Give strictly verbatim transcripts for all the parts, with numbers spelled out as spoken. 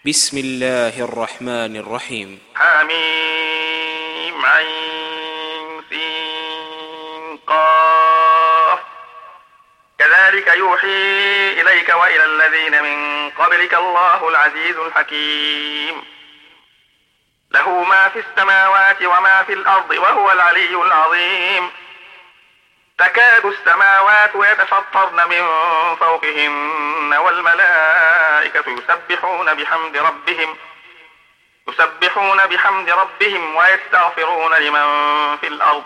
بسم الله الرحمن الرحيم. حميم عين سين قاف. كذلك يوحي إليك وإلى الذين من قبلك الله العزيز الحكيم. له ما في السماوات وما في الأرض وهو العلي العظيم. تكاد السماوات يتفطرن من فوقهن والملائكة يسبحون بحمد ربهم يسبحون بحمد ربهم ويستغفرون لمن في الأرض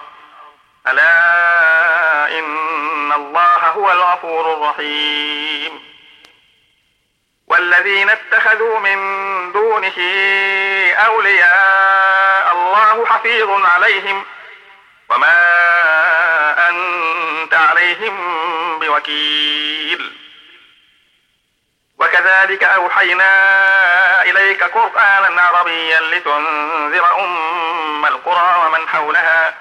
ألا إن الله هو الغفور الرحيم. والذين اتخذوا من دونه أولياء الله حفيظ عليهم وما أنت عليهم بوكيل. وكذلك أوحينا إليك قرآنا عربيا لتنذر أم القرى ومن حولها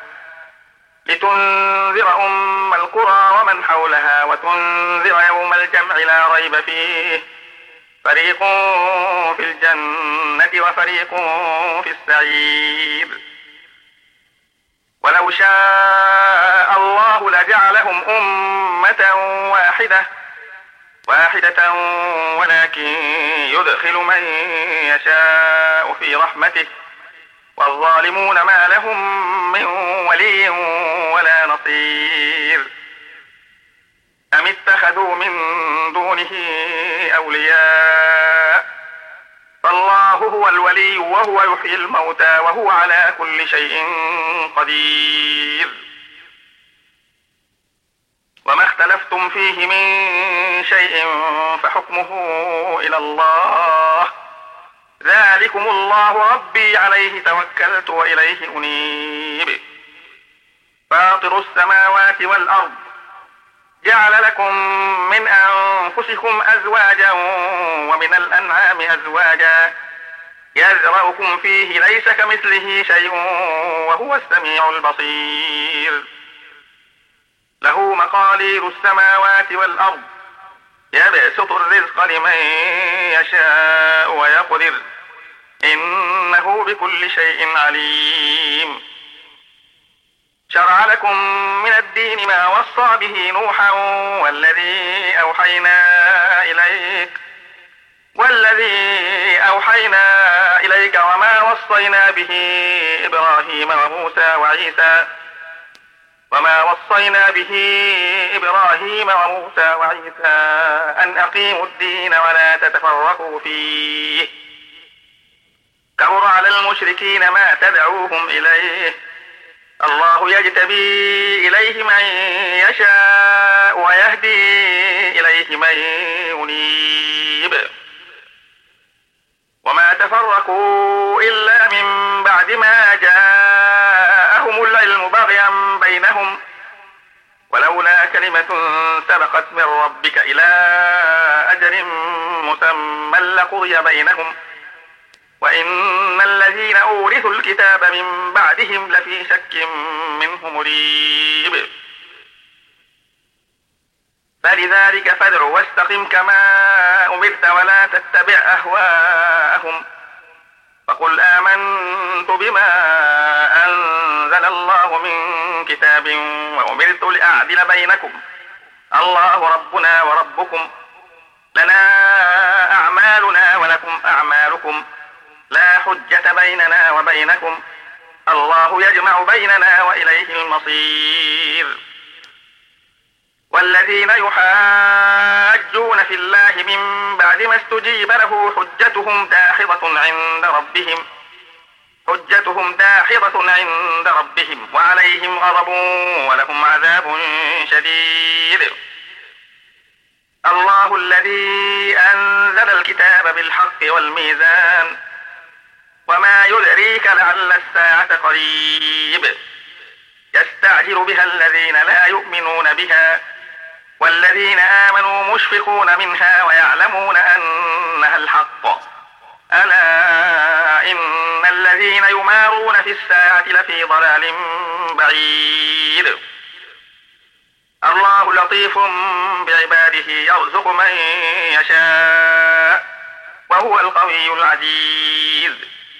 لتنذر أم القرى ومن حولها وتنذر يوم الجمع لا ريب فيه فريق في الجنة وفريق في السعير. ولو شاء الله لجعلهم أمة واحدة واحدة ولكن يدخل من يشاء في رحمته والظالمون ما لهم من ولي ولا نصير. أم اتخذوا من دونه أولياء فالله هو الولي وهو يحيي الموتى وهو على كل شيء قدير. وما اختلفتم فيه من شيء فحكمه إلى الله ذلكم الله ربي عليه توكلت وإليه أنيب. فاطر السماوات والأرض جعل لكم من أنفسكم أزواجا ومن الأنعام أزواجا يزرعكم فيه ليس كمثله شيء وهو السميع البصير. له مقاليد السماوات والأرض يبسط الرزق لمن يشاء ويقدر إنه بكل شيء عليم. شرع لكم من الدين ما وصى به نوحا والذي أوحينا إليك والذي أوحينا إليك وما وصينا به إبراهيم وموسى وعيسى وما وصينا به إبراهيم وموسى وعيسى أن أقيموا الدين ولا تتفرقوا فيه كبر على المشركين ما تدعوهم إليه الله يجتبي إليه من يشاء ويهدي إليه من ينيب. وما تفرقوا إلا من بعد ما جاءهم العلم بغيا بينهم ولولا كلمة سبقت من ربك إلى أجل مسمى لقضي بينهم وإن الذين أورثوا الكتاب من بعدهم لفي شك منه مريب. فلذلك فادع واستقم كما أمرت ولا تتبع أهواءهم فقل آمنت بما أنزل الله من كتاب وأمرت لأعدل بينكم الله ربنا وربكم لنا أعمالنا ولكم أعمالكم لا حجة بيننا وبينكم الله يجمع بيننا وإليه المصير. والذين يحاجون في الله من بعد ما استجيب له حجتهم داحضة عند ربهم حجتهم داحضة عند ربهم وعليهم غضب ولهم عذاب شديد. الله الذي أنزل الكتاب بالحق والميزان وما يدريك لعل الساعة قريب. يستعجل بها الذين لا يؤمنون بها والذين آمنوا مشفقون منها ويعلمون أنها الحق ألا إن الذين يمارون في الساعة لفي ضلال بعيد. الله لطيف بعباده يرزق من يشاء وهو القوي العزيز.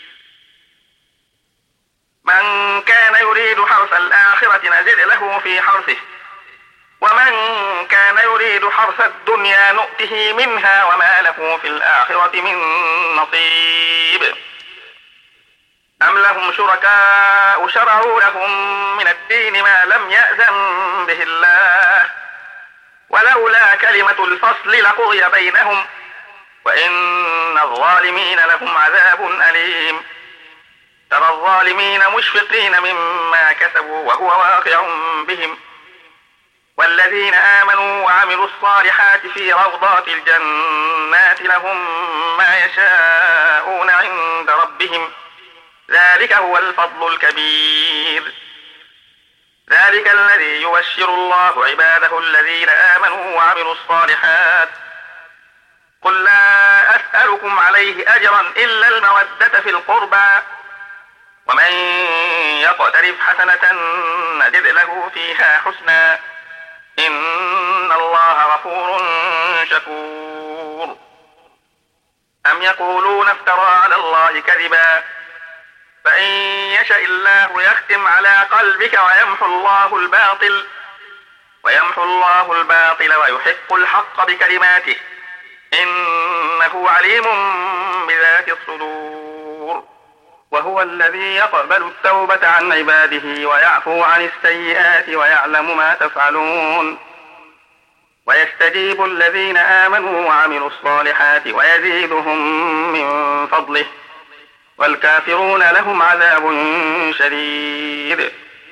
من كان يريد حرث الآخرة نزد له في حرثه ومن كان يريد حرث الدنيا نؤته منها وما له في الآخرة من نصيب. أم لهم شركاء شرعوا لهم من الدين ما لم يأذن به الله ولولا كلمة الفصل لقضي بينهم وإن الظالمين لهم عذاب أليم. ترى الظالمين مشفقين مما كسبوا وهو واقع بهم والذين آمنوا وعملوا الصالحات في روضات الجنات لهم ما يشاءون عند ربهم ذلك هو الفضل الكبير. ذلك الذي يبشر الله عباده الذين آمنوا وعملوا الصالحات قل لا أسألكم عليه أجرا إلا المودة في القربى ومن يقترف حسنة نزد له فيها حسنا إن الله غفور شكور. أم يقولون افترى على الله كذبا فإن يشاء الله يختم على قلبك ويمحو الله الباطل ويمحو الله الباطل ويحق الحق بكلماته إنه عليم بذات الصدور. وهو الذي يقبل التوبة عن عباده ويعفو عن السيئات ويعلم ما تفعلون ويستجيب الذين آمنوا وعملوا الصالحات ويزيدهم من فضله والكافرون لهم عذاب شديد.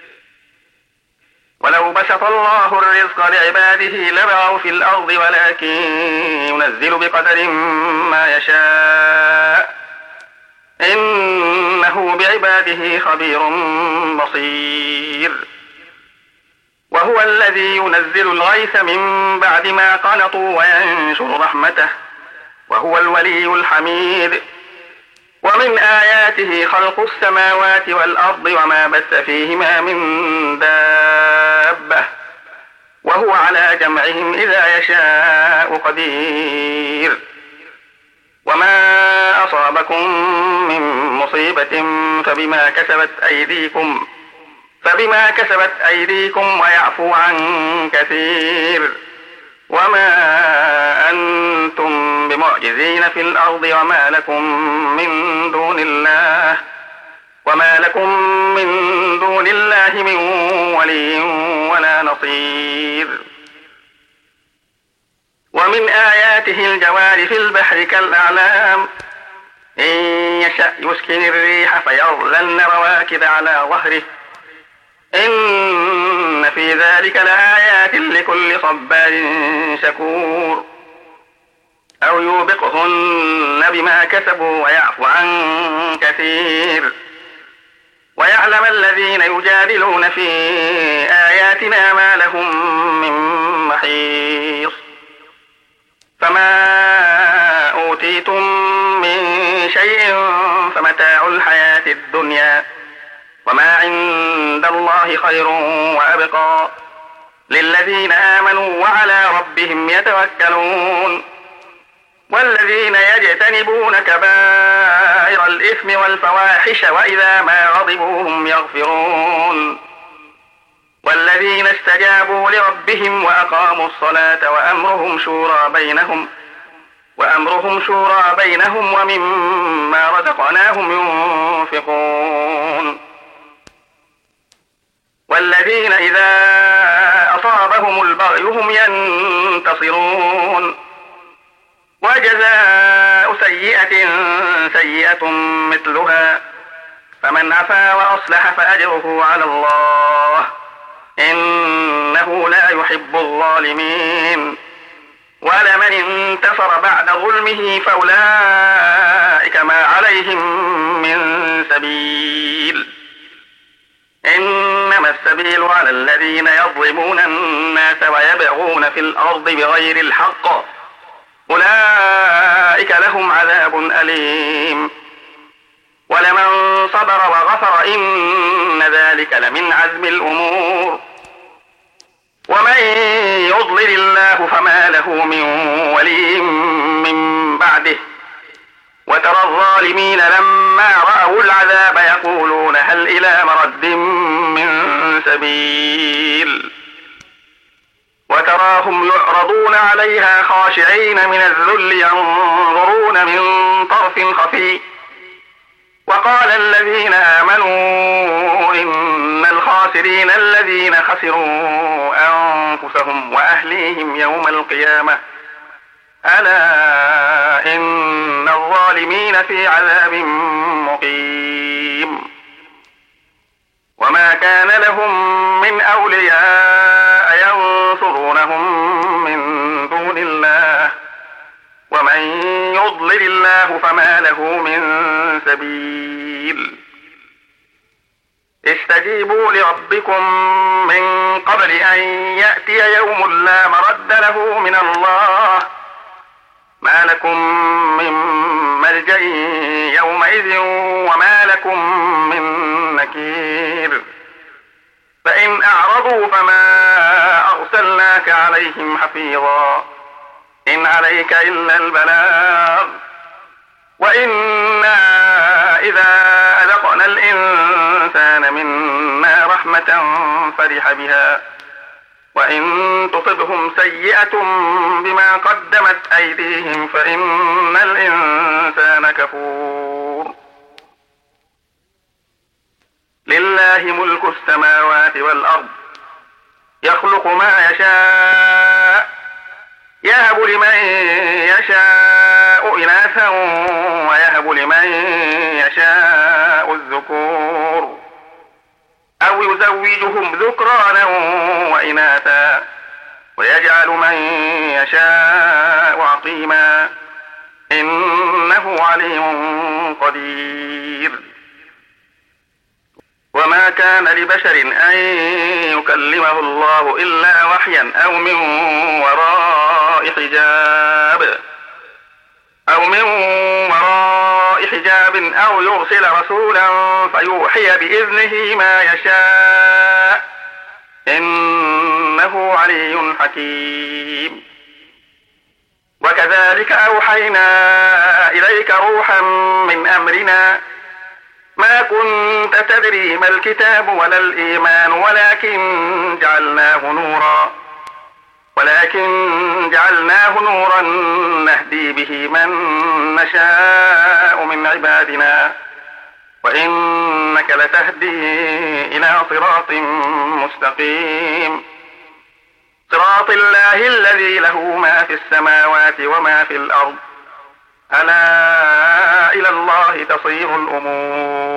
ولو بسط الله الرزق لعباده لبغوا في الأرض ولكن ينزل بقدر ما يشاء إنه بعباده خبير بصير. وهو الذي ينزل الغيث من بعد ما قنطوا وينشر رحمته وهو الولي الحميد. ومن آياته خلق السماوات والأرض وما بث فيهما من دابة وهو على جمعهم إذا يشاء قدير. وما أصابكم من مصيبة فبما كسبت أيديكم فبما كسبت أيديكم ويعفو عن كثير. وما أنتم بمعجزين في الأرض وما لكم من دون الله وما لكم من دون الله من ولي ولا نصير. ومن آياته الجوار في البحر كالأعلام إن يشأ يسكن الريح فيظللن رواكد على ظهره إن في ذلك لآيات لكل صبار شكور. أو يوبقهن بما كسبوا ويعفو عن كثير. ويعلم الذين يجادلون في آياتنا ما لهم من محيص. فما أوتيتم من شيء فمتاع الحياة الدنيا وما عند الله خير وأبقى للذين آمنوا وعلى ربهم يتوكلون. والذين يجتنبون كبائر الإثم والفواحش وإذا ما غضبوا هم يغفرون. والذين استجابوا لربهم وأقاموا الصلاة وأمرهم شورى بينهم وأمرهم شورى بينهم ومما رزقناهم ينفقون. والذين إذا أصابهم البغي هم ينتصرون. وجزاء سيئة سيئة مثلها فمن عفا وأصلح فأجره على الله إنه لا يحب الظالمين. ولمن انتصر بعد ظلمه فأولئك ما عليهم من سبيل إنما السبيل على الذين يظلمون الناس ويبغون في الأرض بغير الحق أولئك لهم عذاب أليم. ولمن صبر وغفر إن ذلك لمن عزم الأمور. ومن يضلل الله فما له من ولي من بعده وترى الظالمين لما رأوا العذاب يقولون هل إلى مرد من سبيل وتراهم يعرضون عليها خاشعين من الذل ينظرون من طرف خفي وقال الذين آمنوا إن الخاسرين الذين خسروا أنفسهم وأهليهم يوم القيامة ألا إن الظالمين في عذاب مقيم وما كان لهم من أولياء ينصرونهم من دون الله ومن يضلل الله فما له من سبيل استجيبوا لربكم من قبل أن يأتي يوم لا مرد له من الله ما لكم من ملجأ يومئذ وما لكم من نكير فإن أعرضوا فما أرسلناك عليهم حفيظا إن عليك إلا البلاغ وإنا إذا أذقنا الإنسان منا رحمة فرح بها وإن تصبهم سيئة بما قدمت أيديهم فإن الإنسان كفور لله ملك السماوات والأرض يخلق ما يشاء يهب لمن يشاء إناثا ويهب لمن يشاء الذكور أو يزوجهم ذكرانا وإناثا ويجعل من يشاء عقيما إنه عليم قدير وما كان لبشر أن يكلمه الله إلا وحيا أو من وراء حجاب أو من وراء حجاب أو يرسل رسولا فيوحي بإذنه ما يشاء إنه علي حكيم وكذلك أوحينا إليك روحا من أمرنا ما كنت تدري ما الكتاب ولا الإيمان ولكن جعلناه نورا ولكن جعلناه نورا نهدي به من نشاء من عبادنا وإنك لتهدي إلى صراط مستقيم صراط الله الذي له ما في السماوات وما في الأرض ألا إلى الله تصير الأمور